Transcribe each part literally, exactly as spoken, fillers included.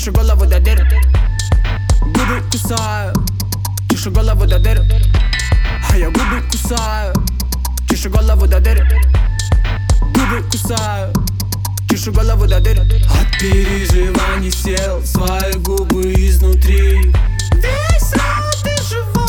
чешу голову до дыр, губы кусаю, чешу голову до дыр, а я губы кусаю, чешу голову до дыр, губы кусаю, чешу голову до дыр. От переживаний сел свои губы изнутри. Весь рот живот.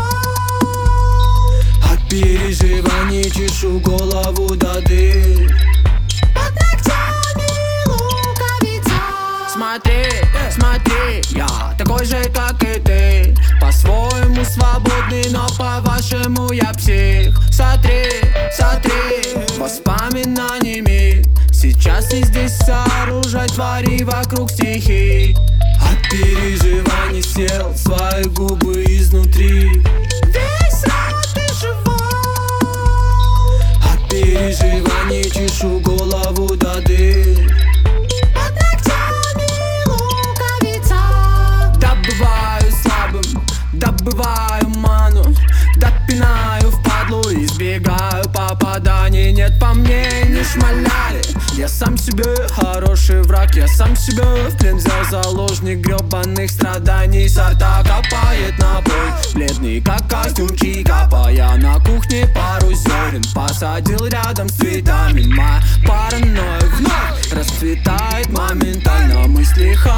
От переживаний чешу голову до дыр. Под ногтями луковица. Смотри, смотри, я такой же, как и ты. По-своему свободный, но по-вашему я псих. Смотри, смотри, воспоминаниями сейчас и здесь сооружать твари вокруг стихий. От переживаний сел свои губы изнутри. Весь рот и живот. От переживаний чешу голову до дыр. Под ногтями луковица. Добываю слабым, добываю ману, допинаю впадлу, избегаю попаданий. Нет, по мне не шмаляли. Я сам себе хороший враг, я сам себе в плен взял, заложник гребаных страданий. Сорта копает на бой, бледный как костюм Чикапа. Я на кухне пару зерен посадил рядом с цветами. Моя паранойя вновь расцветает моментально. Мысли